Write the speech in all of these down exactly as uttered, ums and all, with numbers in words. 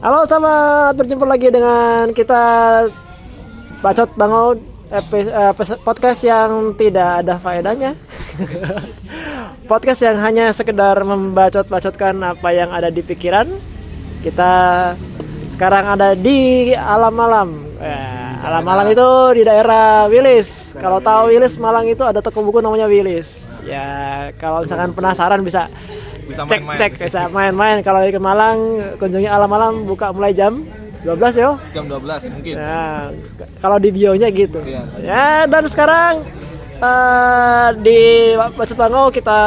Halo, selamat berjumpa lagi dengan kita Bacot Bangun, episode podcast yang tidak ada faedahnya. Podcast yang hanya sekedar membacot-bacotkan apa yang ada di pikiran. Kita sekarang ada di Alam Malam. Eh, Alam Malam itu di daerah Wilis. Kalau tahu Wilis Malang itu ada toko buku namanya Wilis. Ya, kalau misalkan penasaran bisa bisa cek main-main. cek bisa main-main. Kalau ke Malang kunjungi Alam Malam, buka mulai jam dua belas yo. Jam dua belas mungkin. Nah, kalau di bionya gitu. Iya. Ya, dan sekarang uh, di Bacot Bango kita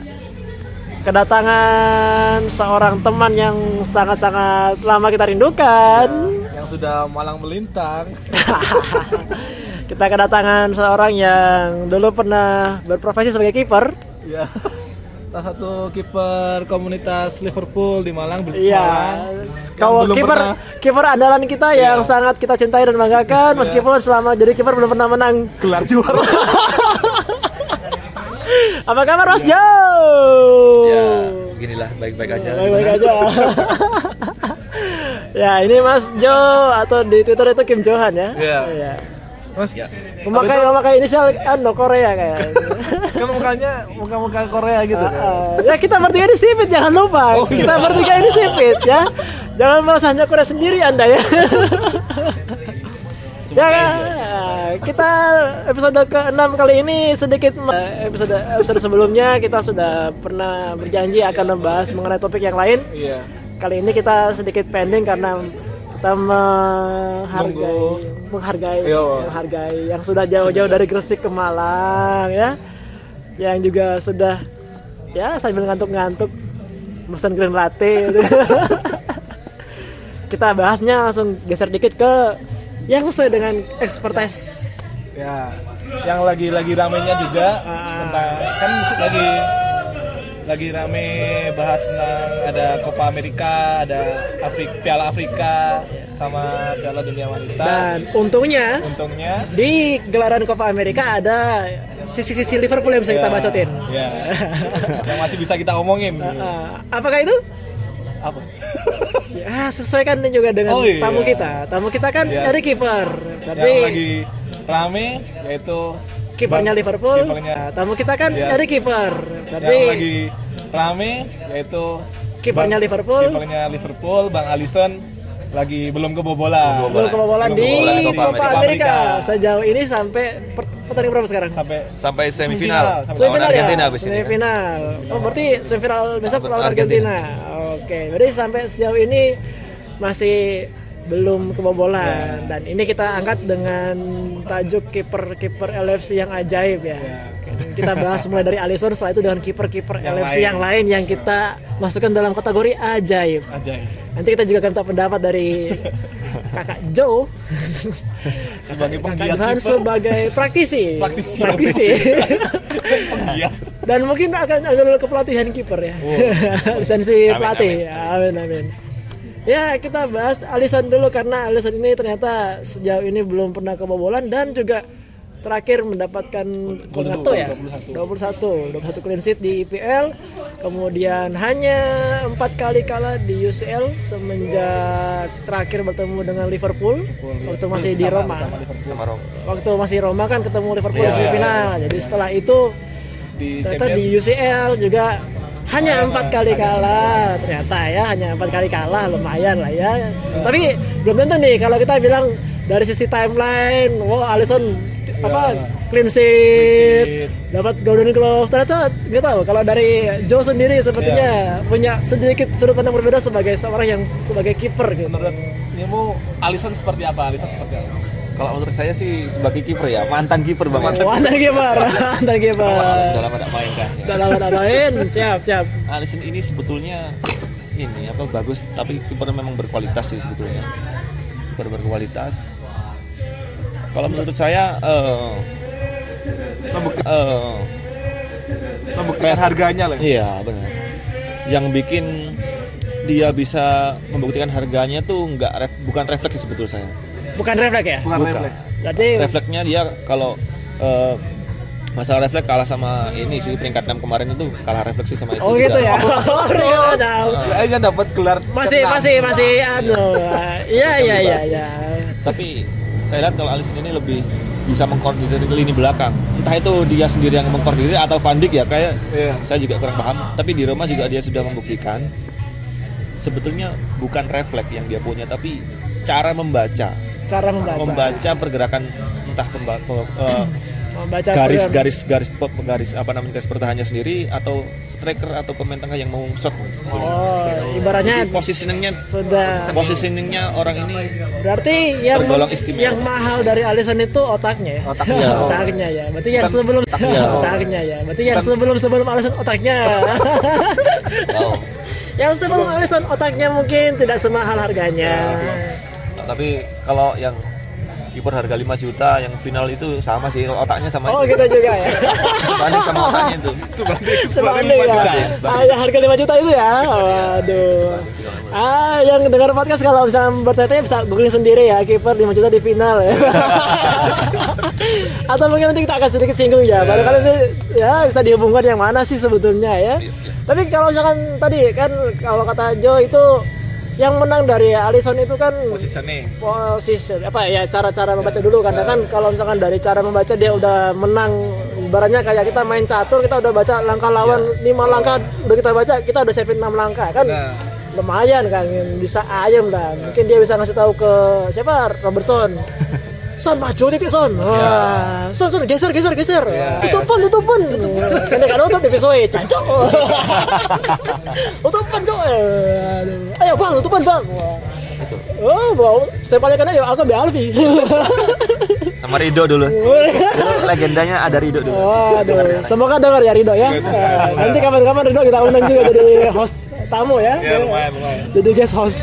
kedatangan seorang teman yang sangat-sangat lama kita rindukan. Ya, yang sudah malang melintang. Kita kedatangan seorang yang dulu pernah berprofesi sebagai kiper. Ya. Salah satu kiper komunitas Liverpool di Malang. Iya. Kalau kiper kiper andalan kita yang ya. sangat kita cintai dan banggakan, meskipun selama jadi kiper belum pernah menang gelar juara. Apa kabar Mas Jo? Ya, beginilah baik-baik aja. Baik-baik aja. Ya, ini Mas Jo atau di Twitter itu Kim Johan ya. Iya. Iya. Mas, Ya. Memakai memakai inisial anu Korea kayak. kan mukanya muka-muka Korea gitu kan. Uh, ya kita bertiga ini sipit, jangan lupa. Oh, kita iya. bertiga ini sipit ya. Jangan merasa hanya Korea sendiri Anda ya. Ya kan? Kita episode keenam kali ini sedikit episode episode sebelumnya kita sudah pernah berjanji akan membahas mengenai topik yang lain. Iya. Kali ini kita sedikit pending karena kita menghargai Nunggu. menghargai Yo. menghargai yang sudah jauh-jauh dari Gresik ke Malang ya. Yang juga sudah ya sambil ngantuk-ngantuk mesen green latte gitu. Kita bahasnya langsung geser dikit ke yang sesuai dengan expertise. Ya. Yang lagi-lagi ramenya juga Ah. tentang kan lagi lagi rame bahas tentang ada Copa Amerika, ada Afrik, Piala Afrika sama Piala Dunia Wanita. Dan untungnya Untungnya di gelaran Copa Amerika ada sisi-sisi Liverpool yang bisa kita ya, bacotin. Ya. Yang masih bisa kita omongin. Uh, apakah itu? Apa? Ya sesuaikan juga dengan Oh, iya. tamu kita. Tamu kita kan Yes. dari kiper. Tapi Yang lagi rame yaitu kipernya Bang- Liverpool. kipernya. Nah, tamu kita kan Yes. dari kiper. Tapi Yang lagi rame yaitu kipernya Bang- Liverpool. Kipernya Liverpool, Bang Alisson lagi belum kebobolan. belum kebobolan Belum di kebobolan di Copa, Copa Amerika. Amerika. Sejauh ini sampai per- pertandingan berapa sekarang? Sampai Sampai semifinal. Semifinal. Lawan Semifinal Argentina ya? habis ini. kan? Semifinal. Oh, berarti semifinal besok lawan Argentina. Argentina. Oke, berarti sampai sejauh ini masih belum kebobolan. Dan ini kita angkat dengan tajuk kiper-kiper L F C yang ajaib ya. Oke, kita bahas mulai dari Alisson, setelah itu dengan kiper-kiper Yang L F C lain. yang lain yang kita masukkan dalam kategori ajaib. ajaib. Nanti kita juga akan minta pendapat dari Kakak Joe Sebagai Kakak penggiat Johan kiper. sebagai praktisi. Praktisi. praktisi. Penggiat. Dan mungkin akan ada dulu kepelatihan kiper ya. Lisensi Amin, pelatih. Amin amin. Ya kita bahas Alisson dulu karena Alisson ini ternyata sejauh ini belum pernah kebobolan dan juga terakhir mendapatkan gol satu ya dua puluh satu dua puluh satu clean sheet di I P L, kemudian hanya empat kali kalah di U C L semenjak terakhir bertemu dengan Liverpool waktu masih di Sama- Roma. sama Liverpool. Sama Roma. Waktu masih Roma kan ketemu Liverpool di Iya. semifinal. Jadi setelah itu Di ternyata Champions. di U C L juga hanya empat kali kalah. Ternyata ya hanya empat kali kalah, lumayan lah ya. Tapi belum tentu nih kalau kita bilang dari sisi timeline, wow Alisson apa Ya. clean sheet, Clean sheet. dapat Golden Glove. Ternyata nggak tahu kalau dari Joe sendiri sepertinya punya sedikit sudut pandang berbeda sebagai seorang yang sebagai kiper gitu. Menurut Nemo, Alisson seperti apa? Alisson seperti apa? Kalau menurut saya sih sebagai kiper ya, mantan kiper Bang. Oh, mantan kiper, mantan kiper. Udah lama tidak main kan. Ya. Udah lama tak main, siap siap. Alisson ini sebetulnya ini apa bagus, tapi kiper memang berkualitas sih sebetulnya. Kiper berkualitas. Kalau menurut saya eh eh Membuktikan harganya lah. iya benar. Yang bikin dia bisa membuktikan harganya tuh nggak ref, bukan refleks sebetulnya saya. Bukan refleks ya? Bukan Bukan. refleks. Berarti Refleksnya dia kalau eh, Masalah refleks kalah sama ini sih, peringkat enam kemarin itu kalah refleksi sama itu. Oh juga. gitu ya. Oh, peringkat enam. Kayaknya dapat gelar Masih keenam. masih masih anu. Iya iya iya iya. Tapi saya lihat kalau Alisson ini lebih bisa mengkoordinir lini belakang. Entah itu dia sendiri yang mengkoordinir atau Van Dijk ya, kayak Iya. saya juga kurang paham. Tapi di Roma juga dia sudah membuktikan sebetulnya bukan refleks yang dia punya, tapi cara membaca, Cara membaca. membaca pergerakan entah pemba- pe- eh, Membaca garis program. garis garis pe- garis apa namanya garis pertahanannya sendiri atau striker atau pemain tengah yang mau shot. Oh, ibaratnya Jadi positioningnya sudah. positioningnya orang ini Berarti yang tergolong istimewa. yang mahal dari Alisson itu otaknya. ya? Otaknya. Otaknya ya. Berarti yang Bukan sebelum otaknya. otaknya ya. Berarti yang sebelum sebelum Alisson otaknya. Oh. Yang sebelum Alisson otaknya mungkin tidak semahal harganya. Tapi kalau yang kiper harga lima juta yang final itu sama sih, otaknya sama Oh itu. gitu juga ya. Sebanding sama otaknya itu. Sebanding Sebanding lima ya. juta ya. Ah, yang harga lima juta itu ya. Waduh. Ah, yang dengar podcast kalau misalnya bertanya bisa googling sendiri ya, kiper lima juta di final ya. Atau mungkin nanti kita akan sedikit singgung ya. Barangkali nanti ya bisa dihubungkan yang mana sih sebetulnya ya. Tapi kalau misalkan tadi kan kalau kata Jo itu yang menang dari Alisson itu kan Positioning. posisi apa ya, cara-cara membaca dulu karena kan kalau misalkan dari cara membaca dia udah menang, ibaratnya kayak kita main catur, kita udah baca langkah lawan lima langkah udah kita baca, kita udah siapin enam langkah kan. Nah. Lumayan kan, bisa ayam lah. Mungkin dia bisa ngasih tahu ke siapa, Robertson. Son maju titik Son. Wah, Son Son geser geser geser. Tutupan tutupan. Kan dia kan nutup di pisoi. Cancok. Tutupan cok. Aduh. Ayo Bang, tutupan Bang. Wah. Oh, wow. Saya paling kan ayo aku ambil Alfi. Sama Rido dulu. Dulu legendanya ada Rido dulu. Waduh, semoga dengar ya Rido ya. Eh, nanti kapan-kapan Rido kita undang juga jadi host tamu ya. Ya, lumayan, lumayan. Jadi guest host.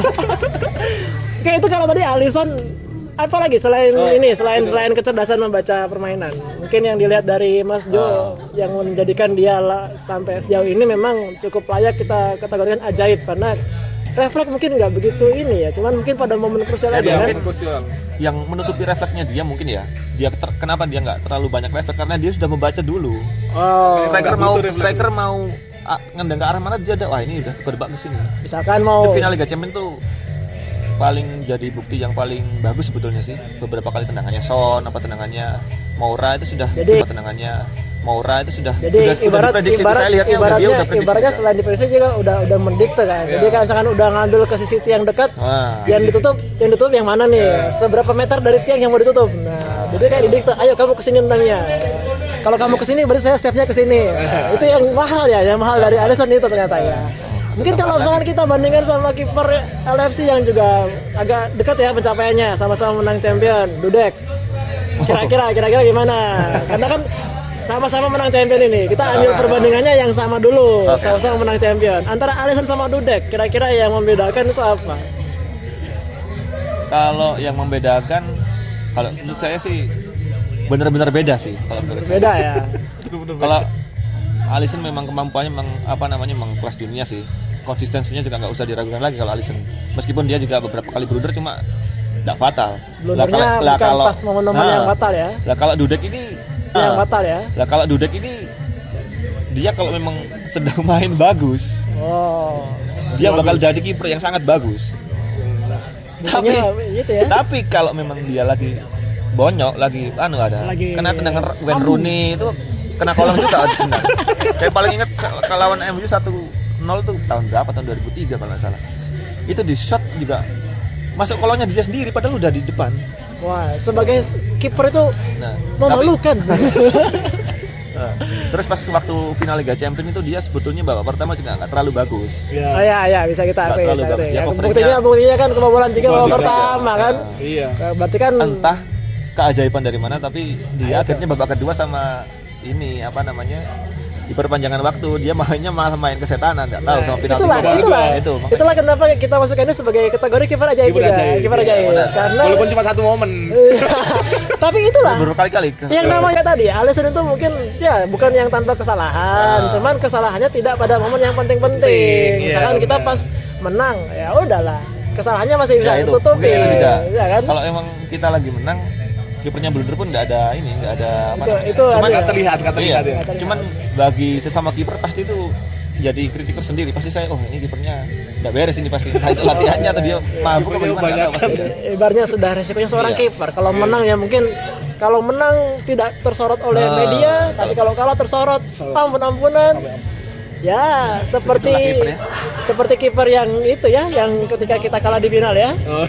Oke, itu kalau tadi Alisson apa lagi selain Oh, ini, selain selain kecerdasan membaca permainan. Mungkin yang dilihat dari Mas Jo Oh. yang menjadikan dia lah, sampai sejauh ini memang cukup layak kita kategorikan ajaib karena refleks mungkin nggak begitu ini ya, cuman mungkin pada momen krusial aja Ya, kan. mungkin krusial. Yang menutupi refleksnya dia mungkin ya. Dia ter- kenapa dia nggak terlalu banyak refleks karena dia sudah membaca dulu. Oh, Striker nggak mau butuh refleks. striker mau ah, ngendang ke arah mana dia ada. Wah, ini udah kedebak ke sini. misalkan mau Di final Liga Champions tuh paling jadi bukti yang paling bagus sebetulnya sih. Beberapa kali tendangannya Son, apa tendangannya Moura itu sudah Jadi- apa tendangannya Moura itu sudah jadi sudah, ibarat sudah diprediksi. ibarat Saya lihatnya udah ibaratnya dia udah prediksi. ibaratnya juga. selain diprediksi juga udah udah mendikte kan. Jadi kalau misalkan udah ngambil ke sisi tiang dekat, Wah. yang ditutup yang ditutup yang mana nih? Seberapa meter dari tiang yang mau ditutup? Nah, jadi kayak didikte, ayo kamu kesini tentangnya. Kalau kamu kesini berarti saya stepnya kesini. Nah, itu yang mahal ya, yang mahal dari Alisson itu ternyata ya. Mungkin kalau misalkan kita bandingkan sama kiper L F C yang juga agak dekat ya pencapaiannya, sama-sama menang champion, Dudek. Kira-kira kira-kira gimana? Karena kan sama-sama menang champion ini. Kita ambil perbandingannya yang sama dulu. Sama-sama menang champion. Antara Alisson sama Dudek, kira-kira yang membedakan itu apa? Kalau yang membedakan, kalau menurut saya sih benar-benar beda sih kalau menurut saya. Beda ya. Kalau Alisson memang kemampuannya memang apa namanya memang kelas dunia sih. Konsistensinya juga nggak usah diragukan lagi kalau Alisson. Meskipun dia juga beberapa kali blunder cuma tidak fatal. Blundernya bukan pas momen-momen yang fatal ya. Lah kalau Dudek ini Yang ah, fatal ya. Lah kalau Dudek ini dia kalau memang sedang main bagus, Oh. dia bakal jadi kiper yang sangat bagus. Tapi Buktinya gitu ya. tapi kalau memang dia lagi bonyok, lagi anu ada, Lagi- kena tendangan Wayne Rooney itu kena kolong juga tendang. Kayak paling ingat kalau lawan M U satu nol tuh tahun berapa, tahun dua ribu tiga kalau nggak salah. Itu di shot juga masuk kolongnya dia sendiri padahal udah di depan. Wah, sebagai kiper itu Nah, memalukan. Nah, terus pas waktu final Liga Champions itu dia sebetulnya babak pertama juga nggak terlalu bagus. Ya. Oh ya, ya bisa kita Nggak akui. terlalu bisa bagus. akui. Dia Ya, coveringnya- buktinya buktinya kan kebobolan tiga babak Tiga. pertama kan. Iya. Nah, berarti kan Entah keajaiban dari mana tapi dia akhirnya babak kedua sama ini apa namanya di perpanjangan waktu dia mainnya malah main kesetanan, nggak tahu sama penalti. itulah, kedua. itulah, itu makanya. itulah kenapa kita masukkan ini sebagai kategori kiper ajaib Kiper juga, ajaib. kiper Iya, ajaib. benar. Karena Walaupun cuma satu momen. tapi itulah berkali-kali yang namanya tadi Alisson itu mungkin ya bukan yang tanpa kesalahan, Ah. cuman kesalahannya tidak pada momen yang penting-penting. Penting, iya, Misalkan kita benar. pas menang, ya udahlah, kesalahannya masih bisa ya itu ditutupi, mungkin itu juga. ya kan? Kalau emang kita lagi menang kipernya blunder pun nggak ada ini, nggak ada apa Itu- namanya. itu Cuman ada nggak terlihat, nggak terlihat iya, ya. Cuman bagi sesama kiper pasti itu jadi kritiker sendiri. Pasti saya, oh ini kipernya nggak beres ini pasti. Entah itu latihannya atau dia mabuk apa gimana, nggak tahu pasti ada. Ibaratnya sudah resikonya seorang Iya. kiper. Kalau menang ya mungkin kalau menang tidak tersorot oleh Ah. media, tapi kalau kalah tersorot ampun-ampunan. Ya, seperti Itulah kiper ya. seperti kiper yang itu ya, yang ketika kita kalah di final ya. Oh.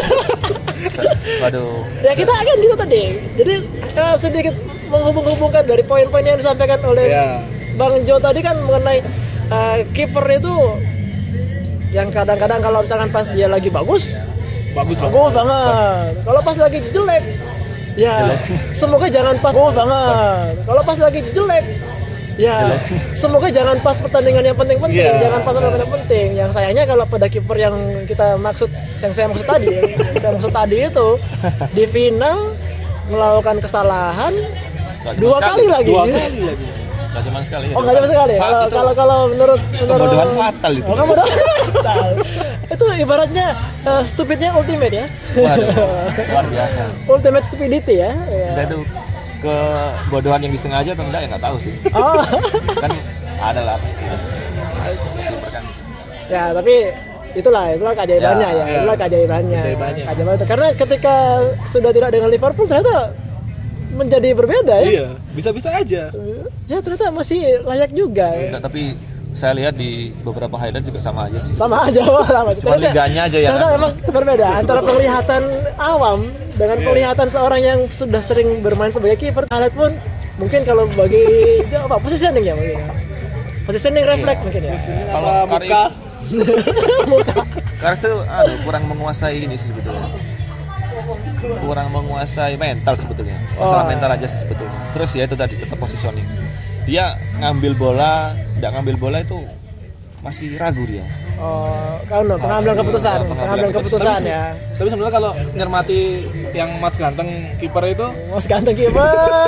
Waduh. Ya kita akan gitu tadi. Jadi eh, sedikit menghubung-hubungkan dari poin-poin yang disampaikan oleh Ya. Bang Jo tadi kan mengenai eh, kiper itu yang kadang-kadang kalau misalkan pas dia lagi bagus, Bagus banget. bagus banget. Kalau pas lagi jelek, ya semoga jangan pas bagus banget. Kalau pas lagi jelek, ya semoga jangan pas pertandingan yang penting-penting, Iya. jangan pas pertandingan yang penting. Yang sayangnya kalau pada kiper yang kita maksud, yang saya maksud tadi, yang saya maksud tadi itu di final melakukan kesalahan Nggak cuma dua sekali. kali lagi. Dua kali lagi. Nggak cuma sekali. ya, Oh dua nggak cuma kali. sekali. Fa- Kalau itu kalau kalau menurut menurut kebodohan fatal itu. Oh, kebodohan fatal. Itu ibaratnya eh, stupidnya ultimate ya. Waduh, luar biasa. Ultimate stupidity ya. Ya. Entah itu kebodohan yang disengaja atau enggak ya nggak tahu sih. Oh. Kan ada lah pasti. Kiper kan. Ya tapi itulah itulah keajaibannya Ya, ya, ya. itulah keajaibannya. Keajaibannya. Keajaiban itu. Karena ketika sudah tidak dengan Liverpool ternyata menjadi berbeda ya. Iya, bisa-bisa aja. Ya ternyata masih layak juga. Enggak, tapi saya lihat di beberapa highlight juga sama aja sih. Sama aja wah, sama. Cuma Ternyata- liganya aja ya ternyata kan? memang berbeda antara penglihatan awam dengan penglihatan seorang yang sudah sering bermain sebagai kiper. Highlight pun mungkin kalau bagi itu apa positioning ya mungkin ya. Positioning refleks mungkin ya. Kalau Apa, Karis, muka? Muka. Karis tuh aduh, kurang menguasai ini sih sebetulnya. Kurang menguasai mental sebetulnya. Masalah Oh. mental aja sih sebetulnya. Terus ya itu tadi tetap positioning. Dia ngambil bola, enggak ngambil bola itu masih ragu dia. Oh, kan pengambilan keputusan, pengambilan pengambilan keputusan Tapi, ya. tapi sebenarnya kalau nyermati yang Mas Ganteng kiper itu, Mas ganteng kiper.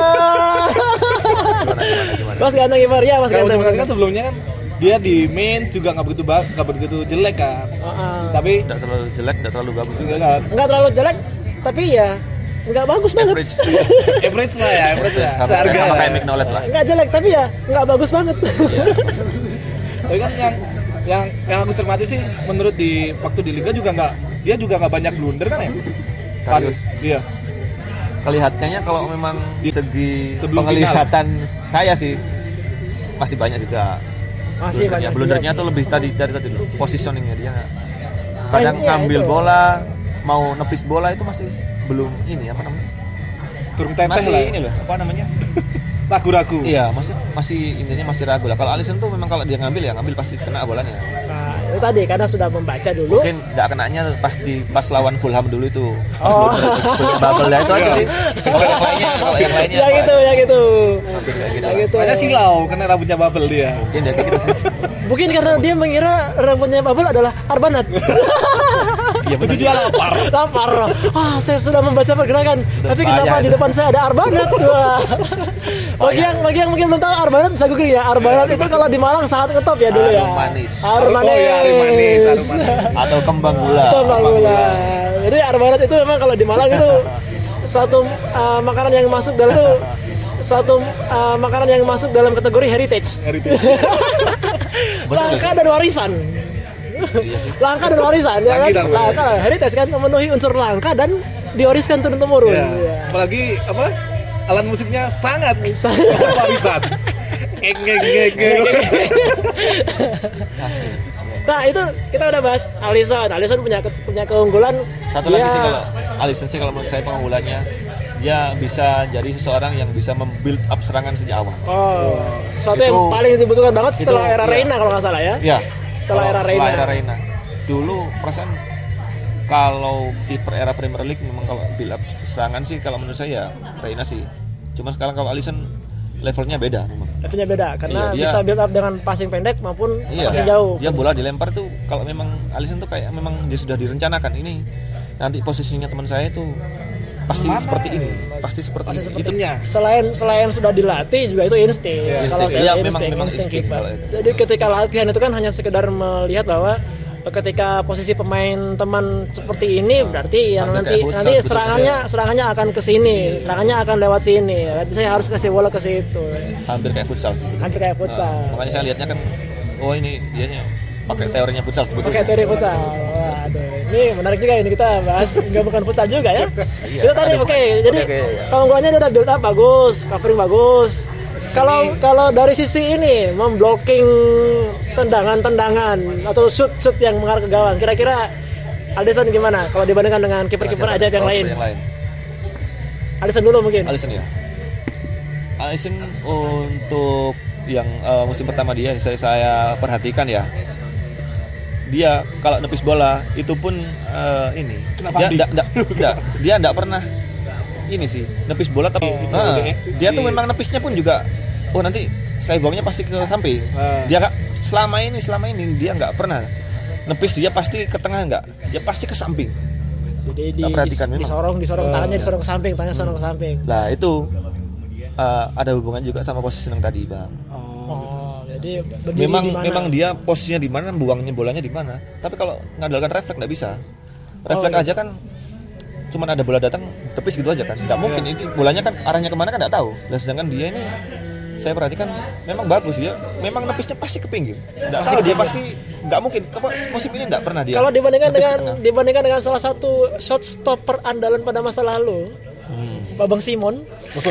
Gimana gimana gimana. Mas ganteng kiper ya, Mas kalau ganteng. Mas kan sebelumnya kan dia di mains juga nggak begitu ba- nggak begitu jelek kan. Heeh. Tapi Enggak terlalu jelek, enggak terlalu bagus juga. enggak kan. Enggak terlalu jelek, tapi ya enggak bagus banget. Average. Average lah ya, average ya. Sama, Seharga sama lah kayak ya. Mick Nolet lah. Enggak jelek, tapi ya enggak bagus banget. Tapi kan yang yang yang aku cermati sih menurut di waktu di liga juga nggak dia juga nggak banyak blunder kan ya. Karius. Iya. Kelihatannya kalau memang di segi Sebelum penglihatan saya sih masih banyak juga. Masih blundernya. banyak. Blundernya tuh lebih tadi dari tadi loh, positioningnya dia nggak- kadang Iya, ngambil itu. bola, mau nepis bola itu masih belum ini apa namanya? Turun teteh Masih lah. ini loh, apa namanya? Ragu-ragu. Iya, masih masih intinya masih ragu lah. Kalau Alisson tuh memang kalau dia ngambil ya ngambil pasti kena bolanya. Nah, itu tadi karena sudah membaca dulu. Mungkin nggak kenanya pas di pas lawan Fulham dulu itu. Oh. Bubble itu aja sih. Kalau yang lainnya, kalau yang lainnya Ya apa? gitu, ya gitu. Hampir kayak gitu. Ya lah. gitu. Banyak silau karena rambutnya bubble dia. Mungkin dia kayak gitu sih. Mungkin karena dia mengira rambutnya Babel adalah Arbanat. Iya benar. Dia lapar. Lapar. Wah, saya sudah membaca pergerakan. Tapi bahaya kenapa itu. di depan saya ada Arbanat? Wah. Bagi yang bagi yang mungkin belum tahu Arbanat bisa googling ya. Arbanat itu kalau di Malang sangat ngetop ya dulu ya. Harum manis. Harum manis. Oh, iya, harum manis, harum manis. Atau kembang gula. Kembang gula. Jadi Arbanat itu memang kalau di Malang itu suatu uh, makanan yang masuk dalam itu suatu uh, makanan yang masuk dalam kategori heritage. Heritage. Langka dan warisan. Iya sih. Langka dan warisan ya Lagi kan? dan warisan. Langka, heritage kan memenuhi unsur langka dan diwariskan turun temurun. Ya. Ya. Apalagi apa? Alat musiknya sangat Sangat. warisan. Ngek ngek ngek ngek. Nah itu kita udah bahas Alisson. Alisson punya punya keunggulan. Satu lagi dia- sih kalau Alisson sih kalau menurut saya pengunggulannya dia bisa jadi seseorang yang bisa membuild up serangan sejak awal. Oh, sesuatu yang Itu- paling dibutuhkan banget setelah itu, era iya. Reina kalau nggak salah ya. Ya. Setelah kalau era Reina. Setelah era Reina. Dulu perasaan kalau kiper era Premier League memang kalau build up serangan sih kalau menurut saya Reina sih. Cuma sekarang kalau Alisson levelnya beda memang. Levelnya beda karena Iya, dia- bisa build up dengan passing pendek maupun Iya, passing jauh. dia bola dilempar tuh kalau memang Alisson tuh kayak memang dia sudah direncanakan ini nanti posisinya teman saya itu pasti Mana? seperti ini, pasti seperti Pasti ini. seperti Itu Itunya. Selain selain sudah dilatih juga itu insting. Iya, Kalau insting. saya Iya, insting, memang- memang insting insting kiper. kalau itu. Jadi ketika latihan itu kan hanya sekedar melihat bahwa ketika posisi pemain teman seperti ini berarti yang nanti futsal, nanti betul, serangannya serangannya akan ke sini, serangannya akan lewat sini. Berarti saya harus kasih bola ke situ. Hampir kayak futsal sebetulnya. Hampir kayak futsal. Nah, makanya saya lihatnya kan, oh ini dianya pakai teorinya futsal sebetulnya. Pakai teori futsal. Waduh, ini menarik juga ini kita bahas gabungan futsal juga ya. Iya, Itu tadi ada- oke. Jadi oke, oke, ya. keunggulannya dia udah build up bagus, covering bagus. Kalau kalau dari sisi ini memblocking tendangan-tendangan atau shoot-shoot yang mengarah ke gawang, kira-kira Alisson gimana kalau dibandingkan dengan kiper-kiper Siapa? ajaib yang Oh, lain? yang lain. Alisson dulu mungkin. Alisson ya. Alisson untuk yang uh, musim pertama dia saya saya perhatikan ya. Dia kalau nepis bola itu pun uh, ini Kenapa dia di? enggak enggak dia enggak pernah ini sih nepis bola tapi itu ah, di- dia di- tuh memang nepisnya pun juga oh nanti saya buangnya pasti ke samping. Ah. Dia enggak selama ini selama ini dia enggak pernah nepis, dia pasti ke tengah enggak, dia pasti ke samping. Jadi di, Kita perhatikan dis- memang. disorong disorong Oh. tangannya disorong ke samping, tangannya disorong ke samping. Lah itu uh, ada hubungan juga sama positioning tadi, Bang. Oh, jadi berdiri memang di mana? memang dia posisinya di mana, buangnya bolanya di mana. Tapi kalau ngandalkan refleks nggak bisa. Refleks Oh, iya. aja kan cuman ada bola datang tepis gitu aja kan. Nggak mungkin ini bolanya kan arahnya kemana kan nggak tahu. Dan sedangkan dia ini saya perhatikan memang bagus dia. Memang nepisnya pasti ke pinggir. Nggak tahu dia pasti nggak mungkin. Apa musim ini nggak pernah dia. Kalau dibandingkan nepis ke dengan tengah. dibandingkan dengan salah satu shot stopper andalan pada masa lalu, Hmm. Babang Simon.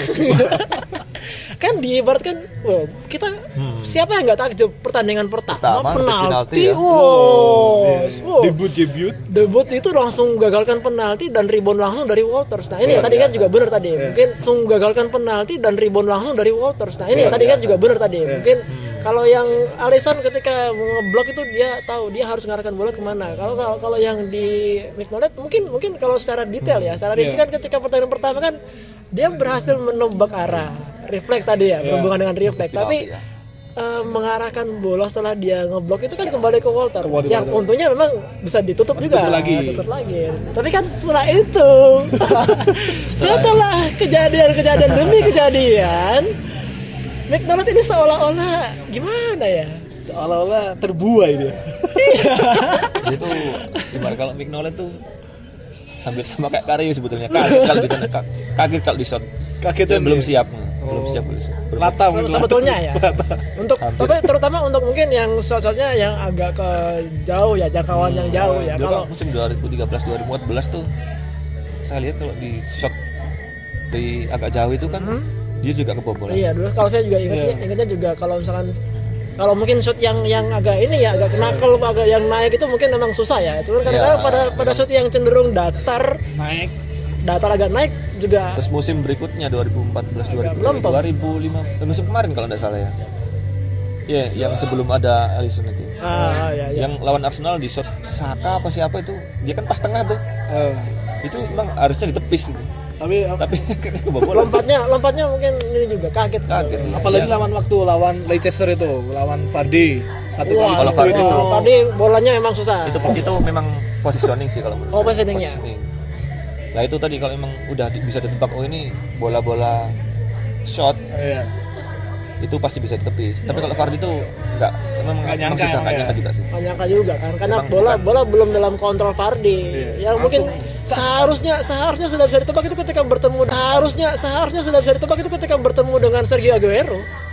Kan diibaratkan, wow, kita siapa yang nggak takjub pertandingan pertama, Pertama, nepis penalti, penalti ya. wow, wow. Debut debut. Debut itu langsung gagalkan penalti dan rebound langsung dari Walters. Nah ini yang tadi kan juga benar tadi. Mungkin langsung gagalkan penalti dan rebound langsung dari Walters. Nah ini yang tadi kan juga benar tadi. Mungkin kalau yang Alisson ketika ngeblok itu dia tahu dia harus ngarahkan bola kemana. Kalau kalau kalau yang di Mignolet mungkin mungkin kalau secara detail ya, secara rinci kan ketika pertandingan pertama kan dia berhasil menembak arah, refleks tadi ya, berhubungan dengan refleks. Tapi ya. eh, mengarahkan bola setelah dia ngeblok itu kan kembali ke Walter. Ke Walter. Yang untungnya memang bisa ditutup Masih juga. tutup lagi. Masih tutup lagi. Tapi kan setelah itu, setelah kejadian-kejadian demi kejadian, McDonald ini seolah-olah gimana ya? Seolah-olah terbuai dia. Dia tuh ibarat kalau Mignolet tuh hampir sama kayak Karyo sebetulnya. Kaget kalau di tengah, kaget kalau di shot. Kaget Dia belum siap, belum siap belum siap. Belum- Lata Se- mungkin. sebetulnya ya. Untuk tapi terutama untuk mungkin yang shot-shotnya yang agak ke jauh ya, jangkauan yang jauh ya. Dia Kalau kan musim dua ribu tiga belas dua ribu empat belas tuh saya lihat kalau di shot di agak jauh itu kan dia juga kebobolan. iya dulu kalau saya juga ingatnya ingatnya juga kalau misalkan kalau mungkin shoot yang yang agak ini ya agak knuckle agak yang naik itu mungkin memang susah ya. Cuman kadang-kadang Ya, pada pada shoot yang cenderung datar Naik. datar agak naik juga Terus musim berikutnya dua ribu empat belas dua ribu Melempem. dua ribu lima eh, musim kemarin kalau tidak salah ya. Iya, yang sebelum ada Alisson itu. ah ya ya. Yang lawan Arsenal di shot Saka apa siapa itu, dia kan pas tengah tuh. Eh, Itu memang harusnya ditepis itu. tapi ap- Tapi kebobolan. Lompatnya lompatnya mungkin ini juga kaget. Kaget. juga. apalagi Iya. lawan waktu lawan Leicester itu, lawan Vardy. Satu Wah, kali Kalau satu Vardy itu. itu- tadi bolanya emang susah. itu itu memang positioning sih kalau menurut Oh, saya. positioningnya. Positioning. Nah itu tadi kalau memang udah di- bisa ditebak oh ini bola-bola shot Iya. itu pasti bisa ditepis. Tapi kalau Vardy itu enggak, memang Nggak memang nyangka, susah, nggak ya. nyangka juga sih. Nggak nyangka juga kan karena Emang bola bukan. bola belum dalam kontrol Vardy. Iya, Yang mungkin langsung seharusnya seharusnya sudah bisa ditebak itu ketika bertemu seharusnya seharusnya sudah bisa ditebak itu ketika bertemu dengan Sergio Aguero.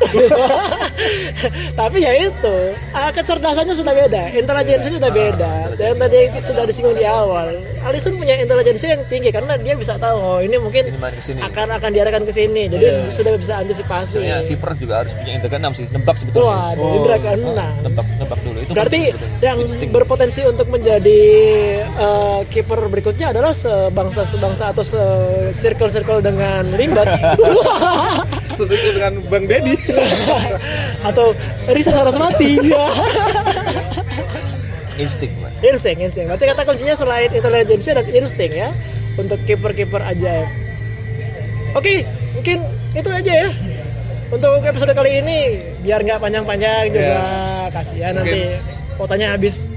Tapi ya itu ah, kecerdasannya sudah beda, intelijensinya sudah beda. Dan tadi sudah disinggung di awal, Alisson punya intelijensi yang tinggi karena dia bisa tahu oh ini mungkin Ini main kesini. akan akan diarahkan ke sini. Jadi sudah bisa antisipasi. Sebenarnya kiper juga harus punya indra keenam sih, nebak sebetulnya. Waduh, indra keenam. Nebak, nebak dulu. Itu Berarti penting sebetulnya. yang Insting. berpotensi untuk menjadi uh, kiper berikutnya adalah sebangsa sebangsa atau se-circle circle dengan Limbat Sesuai dengan Bang Dedi. atau Risa Saraswati. insting, Mas. insting, insting. Berarti kata kuncinya selain intelijensi dan insting ya untuk kiper-kiper ajaib. Oke, mungkin itu aja ya untuk episode kali ini. Biar nggak panjang-panjang juga, kasihan nanti fotonya habis.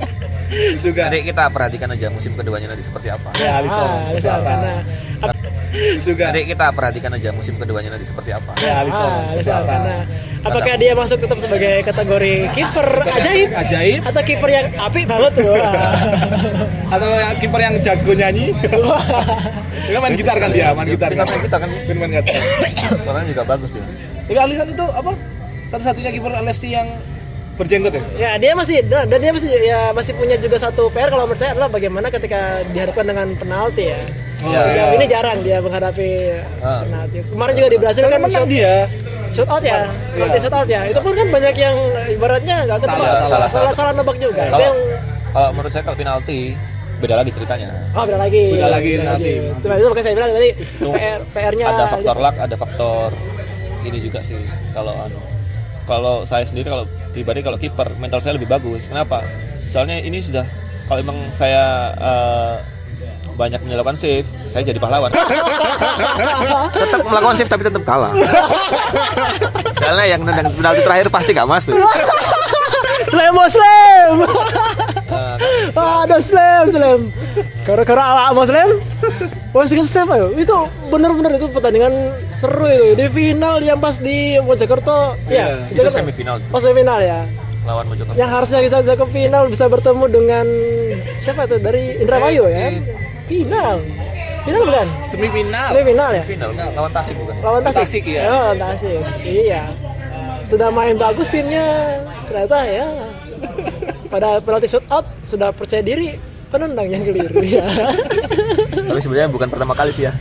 Juga. Jadi kita perhatikan aja musim keduanya nanti seperti apa. Ya, Alisson. Ah, Alisson, Seperti apa. karena juga. Nanti kita perhatikan aja musim keduanya nanti seperti apa. Ya, Alisson. Ah, Alisson karena apakah dia masuk tetap sebagai kategori kiper ajaib? Ajaib. Atau kiper yang apik banget tuh? Atau yang kiper yang jago nyanyi? Dia main gitar kan dia, main gitar. Kita main gitar kan. Main main gitar. Suaranya juga bagus dia. Tapi Alisson itu apa? Satu-satunya kiper L F C yang berjenggot ya? Ya dia masih dan dia masih ya masih punya juga satu P R kalau menurut saya adalah bagaimana ketika dihadapkan dengan penalti ya. Oh, ya, iya. Ini jarang dia menghadapi Ah. penalti. Kemarin juga di Brasil kan menang shoot, dia. shoot out ya, penalti Iya. shoot out ya. Itu pun kan banyak yang ibaratnya nggak ketebak, Salah, salah, salah, salah, salah nebak juga. Itu Kalau yang kalau menurut saya kalau penalti beda lagi ceritanya. oh beda lagi. Beda lagi nanti. Itu itu makanya saya bilang tadi P R P R-nya Ada faktor luck, ada faktor ini juga sih. Kalau anu, kalau saya sendiri kalau pribadi kalau kiper mental saya lebih bagus. Kenapa? Soalnya ini sudah kalau emang saya uh, banyak melakukan save, saya jadi pahlawan. Tetap melakukan save tapi tetap kalah. Soalnya yang nendang penalti terakhir pasti gak masuk. Slam Muslim. Uh, Ada slam slam. Gara-gara awak Muslim. Wah, sih apa ya? Itu benar-benar itu pertandingan seru itu di final yang pas di Mojokerto. Iya, itu semifinal Oh, semifinal ya. lawan Mojokerto. Yang harusnya bisa bisa ke final bisa bertemu dengan siapa itu dari Indramayu ya? Final. Final bukan? Semifinal. Semifinal ya? Final lawan Tasik bukan? Lawan Tasik. Tasik, ya. Oh, lawan Tasik. Iya. Sudah main bagus timnya. Ternyata ya pada penalti shoot out sudah percaya diri, penendang yang keliru ya. Tapi sebenarnya bukan pertama kali sih ya.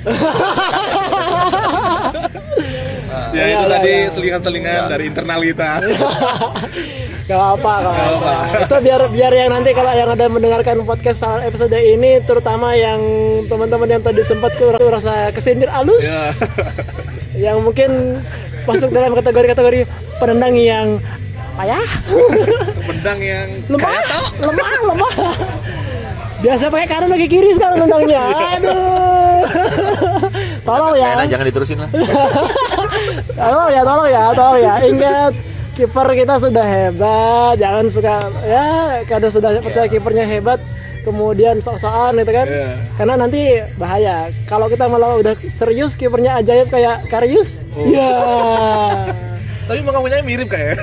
Ya, Ya, itu ya, tadi ya. selingan-selingan dari internal kita. Gak apa, gak apa. Itu biar biar yang nanti kalau yang ada mendengarkan podcast episode ini, terutama yang teman-teman yang tadi sempat merasa kesindir alus, yang mungkin masuk dalam kategori-kategori penendang yang payah, Pedang yang lemah, lemah, lemah. Biasa pakai kanan pakai kiri sekarang nendangnya. Aduh. Tolong ya. Kayaknya jangan diterusin lah. Tolong ya, tolong ya, tolong ya. Ingat, kiper kita sudah hebat. Jangan suka ya, kadang sudah percaya kipernya hebat, kemudian sok-sokan gitu kan. Iya. Karena nanti bahaya. Kalau kita malah udah serius kipernya ajaib kayak Karius. Iya. Tapi muka-mukanya mirip kayak.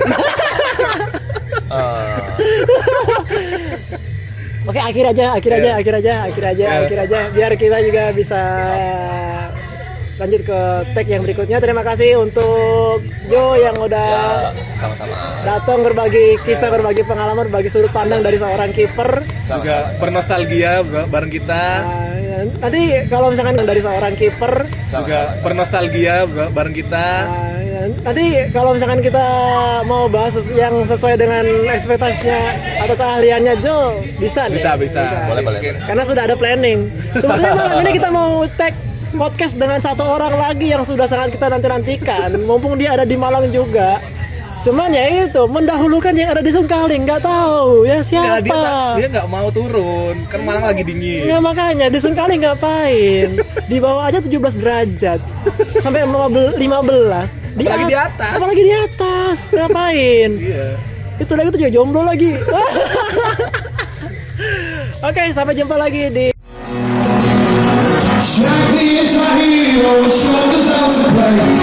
Uh, Oke, akhir aja, akhir aja, akhir aja, akhir aja, akhir aja. Biar kita juga bisa lanjut ke tag yang berikutnya. Terima kasih untuk Jo yang udah sama-sama. datang berbagi kisah, berbagi pengalaman, berbagi sudut pandang dari seorang kiper. Juga bernostalgia bareng kita. Nah, nanti kalau misalkan dari seorang kiper, Juga bernostalgia bareng kita. nah, nanti kalau misalkan kita mau bahas sesu- yang sesuai dengan ekspektasinya atau keahliannya Jo, bisa nih. Bisa, bisa. Boleh, boleh. Karena sudah ada planning. Sebenarnya malam ini kita mau tag podcast dengan satu orang lagi yang sudah sangat kita nanti-nantikan. Mumpung dia ada di Malang juga. Cuman ya itu, mendahulukan yang ada di Sungkaling. Nggak tahu ya siapa. Nggak, dia dia nggak mau turun, kan Malang lagi dingin. Ya makanya di Sungkaling ngapain? Di bawah aja tujuh belas derajat. Sampai lima belas. Di Apalagi at- di atas. Apalagi di atas. Ngapain? Iya. Itu lagi tuh juga jomblo lagi. Oke, sampai jumpa lagi di Shaq is our hero, shoulders out to play.